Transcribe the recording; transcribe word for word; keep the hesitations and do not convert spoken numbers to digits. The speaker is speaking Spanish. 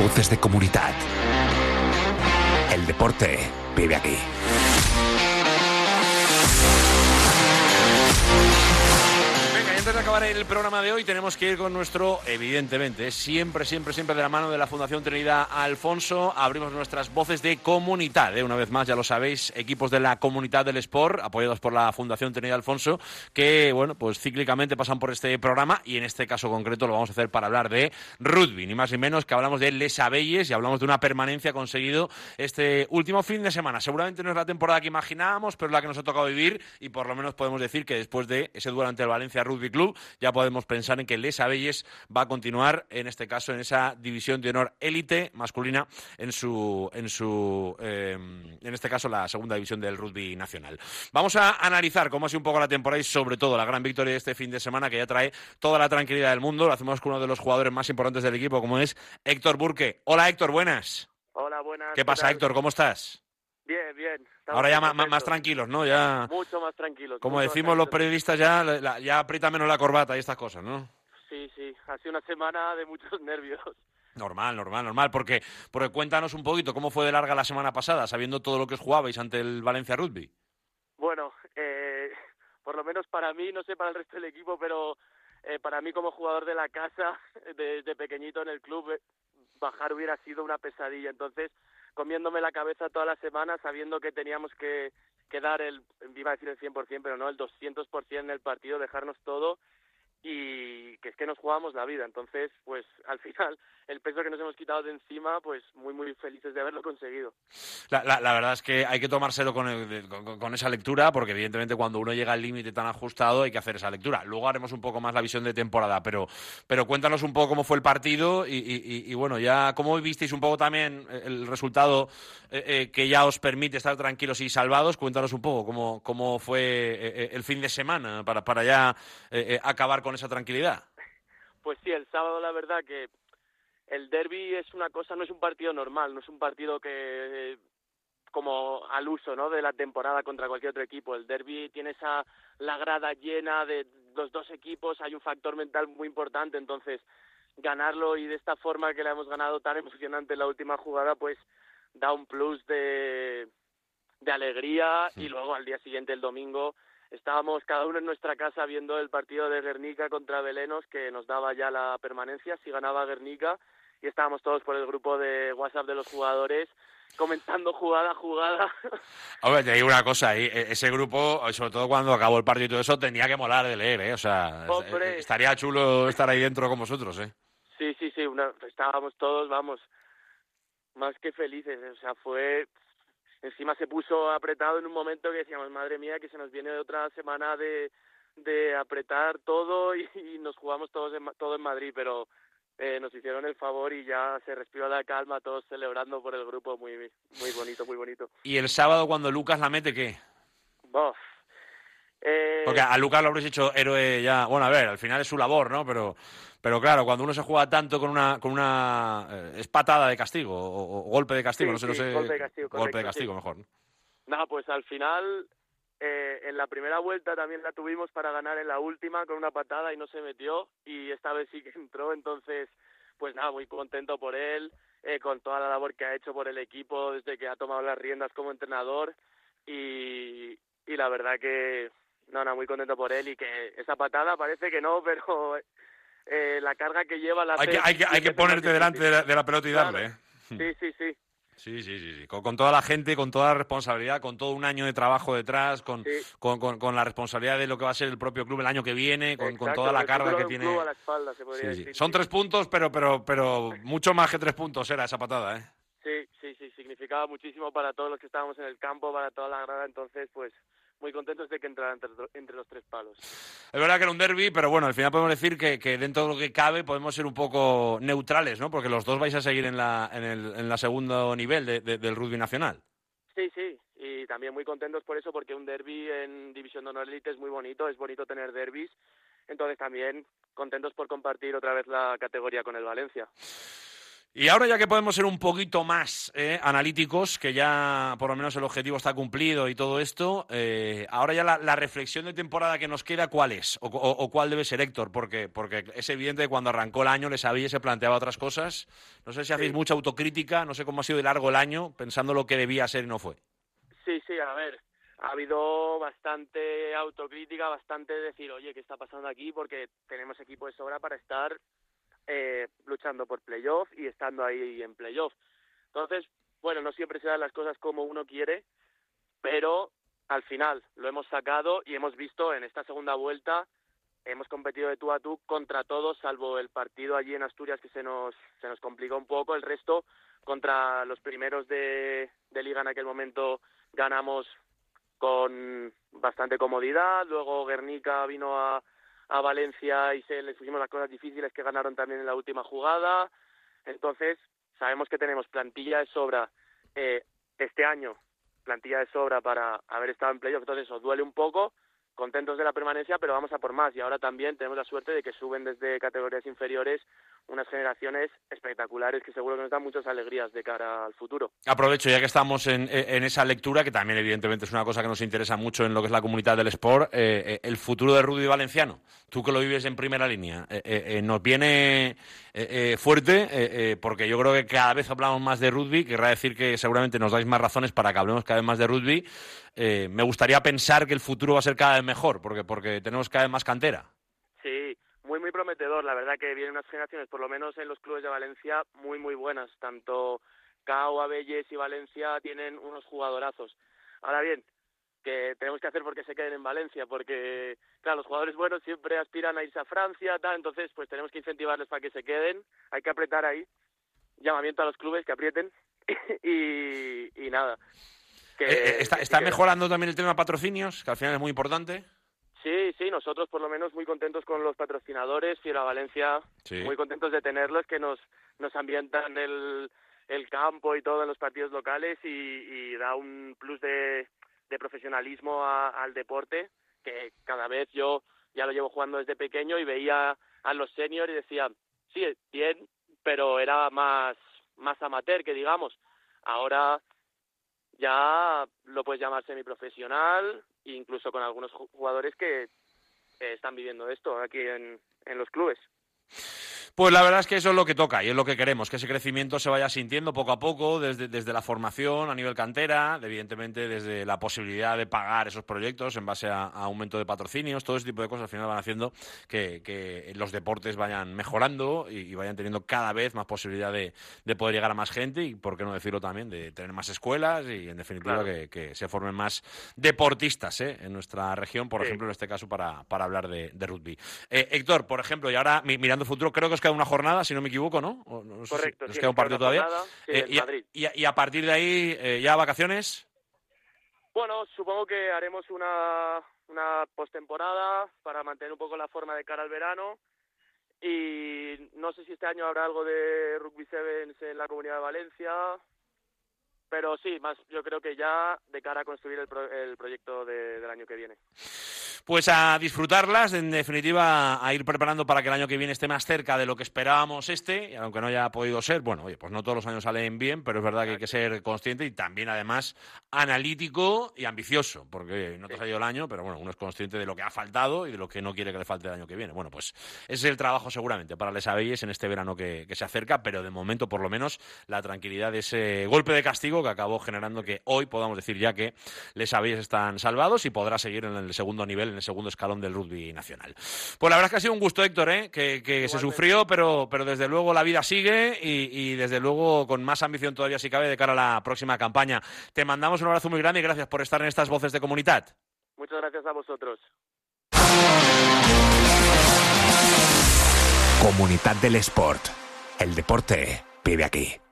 Voces de comunidad. El deporte vive aquí. Antes de acabar el programa de hoy tenemos que ir con nuestro, evidentemente, siempre, siempre, siempre de la mano de la Fundación Trinidad Alfonso. Abrimos nuestras voces de comunidad, ¿eh? Una vez más, ya lo sabéis, equipos de la comunidad del Sport, apoyados por la Fundación Trinidad Alfonso, que, bueno, pues cíclicamente pasan por este programa y en este caso concreto lo vamos a hacer para hablar de rugby, ni más ni menos que hablamos de Les Abelles y hablamos de una permanencia conseguido este último fin de semana. Seguramente no es la temporada que imaginábamos, pero es la que nos ha tocado vivir y por lo menos podemos decir que después de ese duelo ante el Valencia Rugby Club, ya podemos pensar en que Les Abelles va a continuar, en este caso, en esa división de honor élite masculina, en su, en su, eh, en este caso, la segunda división del rugby nacional. Vamos a analizar cómo ha sido un poco la temporada y, sobre todo, la gran victoria de este fin de semana, que ya trae toda la tranquilidad del mundo. Lo hacemos con uno de los jugadores más importantes del equipo, como es Héctor Burke. Hola, Héctor, buenas. Hola, buenas. ¿Qué pasa, ¿Qué Héctor? ¿Cómo estás? Bien, bien. Ahora ya más, más tranquilos, ¿no? Ya, mucho más tranquilos. como mucho decimos más los tranquilos. periodistas, ya, la, ya aprieta menos la corbata y estas cosas, ¿no? Sí, sí. Ha sido una semana de muchos nervios. Normal, normal, normal. Porque, porque cuéntanos un poquito cómo fue de larga la semana pasada, sabiendo todo lo que os jugabais ante el Valencia Rugby. Bueno, eh, por lo menos para mí, no sé para el resto del equipo, pero eh, para mí como jugador de la casa, desde pequeñito en el club, eh, bajar hubiera sido una pesadilla. Entonces, comiéndome la cabeza toda la semana, sabiendo que teníamos que, que dar el, iba a decir el cien por ciento, pero no, el doscientos por ciento en el partido, dejarnos todo, y que es que nos jugábamos la vida. Entonces, pues al final, el peso que nos hemos quitado de encima, pues muy, muy felices de haberlo conseguido. La, la, la verdad es que hay que tomárselo con, el, con, con esa lectura, porque evidentemente cuando uno llega al límite tan ajustado hay que hacer esa lectura. Luego haremos un poco más la visión de temporada, pero, pero cuéntanos un poco cómo fue el partido y, y, y, y bueno, ya cómo visteis un poco también el resultado eh, eh, que ya os permite estar tranquilos y salvados. Cuéntanos un poco cómo, cómo fue eh, el fin de semana para, para ya eh, eh, acabar con esa tranquilidad. Pues sí, el sábado la verdad que el derbi es una cosa, no es un partido normal, no es un partido que como al uso, ¿no?, de la temporada contra cualquier otro equipo. El derbi tiene esa la grada llena de los dos equipos, hay un factor mental muy importante, entonces ganarlo y de esta forma que le hemos ganado tan emocionante en la última jugada, pues da un plus de de alegría. Sí. Y luego al día siguiente, el domingo, estábamos cada uno en nuestra casa viendo el partido de Guernica contra Belenos, que nos daba ya la permanencia si ganaba Guernica, y estábamos todos por el grupo de WhatsApp de los jugadores comentando jugada a jugada. Hombre, te digo una cosa, ese grupo, sobre todo cuando acabó el partido y todo eso, tenía que molar de leer, ¿eh? O sea, Hombre. estaría chulo estar ahí dentro con vosotros, ¿eh? Sí, sí, sí, una, estábamos todos, vamos, más que felices, o sea, fue... Encima se puso apretado en un momento que decíamos, madre mía, que se nos viene otra semana de, de apretar todo y, y nos jugamos todos en, todo en Madrid, pero eh, nos hicieron el favor y ya se respiró la calma, todos celebrando por el grupo, muy muy bonito, muy bonito. ¿Y el sábado cuando Lucas la mete, qué? Bof. Eh... Porque a Lucas lo habréis hecho héroe ya, bueno, a ver, al final es su labor, ¿no? Pero... Pero claro, cuando uno se juega tanto con una con una eh, es patada de castigo o, o golpe de castigo, sí, no sé, sí, no sé. Golpe de castigo, correcto, golpe de castigo sí. mejor, ¿no? Nada, pues al final, eh, en la primera vuelta también la tuvimos para ganar en la última con una patada y no se metió, y esta vez sí que entró, entonces, pues nada, muy contento por él, eh, con toda la labor que ha hecho por el equipo desde que ha tomado las riendas como entrenador, y, y la verdad que, no, no, muy contento por él, y que esa patada parece que no, pero... Eh, la carga que lleva la hay que hay que hay que ponerte delante de la, de la pelota y claro. darle, ¿eh? sí sí sí sí sí sí sí con, con toda la gente, con toda la responsabilidad, con todo un año de trabajo detrás, con, sí. con, con, con la responsabilidad de lo que va a ser el propio club el año que viene, con, Exacto, con toda la carga que un tiene. Club a la espalda, se podría sí, sí. decir, Son sí. tres puntos, pero pero pero mucho más que tres puntos era esa patada, ¿eh? Sí, sí, sí, significaba muchísimo para todos los que estábamos en el campo, para toda la grada, entonces pues muy contentos de que entrara entre, entre los tres palos. Es verdad que era un derbi, pero bueno, al final podemos decir que, que dentro de lo que cabe podemos ser un poco neutrales, ¿no? Porque los dos vais a seguir en la en el en la segundo nivel de, de, del rugby nacional. Sí, sí, y también muy contentos por eso, porque un derbi en División de Honor Elite es muy bonito, es bonito tener derbis, entonces también contentos por compartir otra vez la categoría con el Valencia. Y ahora ya que podemos ser un poquito más eh, analíticos, que ya por lo menos el objetivo está cumplido y todo esto, eh, ahora ya la, la reflexión de temporada que nos queda, ¿cuál es? O, o, o cuál debe ser, Héctor, porque, porque es evidente que cuando arrancó el año le sabía y se planteaba otras cosas. No sé si hacéis sí. mucha autocrítica, no sé cómo ha sido de largo el año, pensando lo que debía ser y no fue. Sí, sí, a ver, ha habido bastante autocrítica, bastante decir, oye, ¿qué está pasando aquí? Porque tenemos equipo de sobra para estar Eh, luchando por playoff y estando ahí en playoff. Entonces, bueno, no siempre se dan las cosas como uno quiere, pero al final lo hemos sacado y hemos visto en esta segunda vuelta, hemos competido de tú a tú contra todos, salvo el partido allí en Asturias que se nos se nos complicó un poco. El resto, contra los primeros de, de liga en aquel momento, ganamos con bastante comodidad. Luego Guernica vino a a Valencia y se les pusimos las cosas difíciles, que ganaron también en la última jugada. Entonces, sabemos que tenemos plantilla de sobra eh, este año, plantilla de sobra para haber estado en playoff, entonces os duele un poco, contentos de la permanencia, pero vamos a por más. Y ahora también tenemos la suerte de que suben desde categorías inferiores unas generaciones espectaculares que seguro que nos dan muchas alegrías de cara al futuro. Aprovecho, ya que estamos en, en esa lectura, que también evidentemente es una cosa que nos interesa mucho en lo que es la comunidad del sport, eh, el futuro de rugby valenciano. Tú que lo vives en primera línea, eh, eh, nos viene eh, eh, fuerte, eh, eh, porque yo creo que cada vez hablamos más de rugby, querrá decir que seguramente nos dais más razones para que hablemos cada vez más de rugby. Eh, me gustaría pensar que el futuro va a ser cada vez mejor, porque, porque tenemos cada vez más cantera. Sí, muy, muy prometedor. La verdad que vienen unas generaciones, por lo menos en los clubes de Valencia, muy, muy buenas. Tanto Cao, Abelles y Valencia tienen unos jugadorazos. Ahora bien, que tenemos que hacer porque se queden en Valencia, porque, claro, los jugadores buenos siempre aspiran a irse a Francia, tal, entonces pues tenemos que incentivarles para que se queden. Hay que apretar ahí. Llamamiento a los clubes que aprieten. y, y nada. Que, eh, está está que mejorando también el tema de patrocinios, que al final es muy importante. Sí, sí, nosotros por lo menos muy contentos con los patrocinadores, Fiera Valencia, sí. Muy contentos de tenerlos, que nos nos ambientan el, el campo y todo en los partidos locales y, y da un plus de, de profesionalismo a, al deporte, que cada vez yo ya lo llevo jugando desde pequeño y veía a los seniors y decía, sí, bien, pero era más, más amateur, que digamos. Ahora ya lo puedes llamar semiprofesional, incluso con algunos jugadores que eh, están viviendo esto aquí en, en los clubes. Pues la verdad es que eso es lo que toca y es lo que queremos, que ese crecimiento se vaya sintiendo poco a poco desde, desde la formación a nivel cantera, evidentemente desde la posibilidad de pagar esos proyectos en base a, a aumento de patrocinios, todo ese tipo de cosas al final van haciendo que, que los deportes vayan mejorando y, y vayan teniendo cada vez más posibilidad de, de poder llegar a más gente y, por qué no decirlo también, de tener más escuelas y en definitiva claro. que, que se formen más deportistas ¿eh? en nuestra región, por sí. ejemplo en este caso para, para hablar de, de rugby. Eh, Héctor, por ejemplo, y ahora mirando el futuro, creo que os queda una jornada, si no me equivoco, ¿no? O, no sé Correcto, si, sí, os queda un partido todavía. Jornada, sí, eh, y, a, y, a, y a partir de ahí, eh, ¿ya vacaciones? Bueno, supongo que haremos una, una postemporada para mantener un poco la forma de cara al verano y no sé si este año habrá algo de Rugby Sevens en la Comunidad de Valencia, pero sí, más yo creo que ya de cara a construir el, pro, el proyecto de, del año que viene. Pues a disfrutarlas, en definitiva a ir preparando para que el año que viene esté más cerca de lo que esperábamos este, y aunque no haya podido ser, bueno, oye, pues no todos los años salen bien, pero es verdad que hay que ser consciente y también además analítico y ambicioso, porque oye, no te ha salido el año, pero bueno, uno es consciente de lo que ha faltado y de lo que no quiere que le falte el año que viene. Bueno, pues ese es el trabajo seguramente para Les Abelles en este verano que, que se acerca, pero de momento por lo menos la tranquilidad de ese golpe de castigo que acabó generando que hoy podamos decir ya que Les Abelles están salvados y podrá seguir en el segundo nivel, en el segundo escalón del rugby nacional. Pues la verdad es que ha sido un gusto, Héctor, ¿eh? que, que se sufrió, pero, pero desde luego la vida sigue y, y desde luego con más ambición todavía si cabe de cara a la próxima campaña. Te mandamos un abrazo muy grande y gracias por estar en estas voces de comunidad. Muchas gracias a vosotros. Comunidad del Sport. El deporte vive aquí.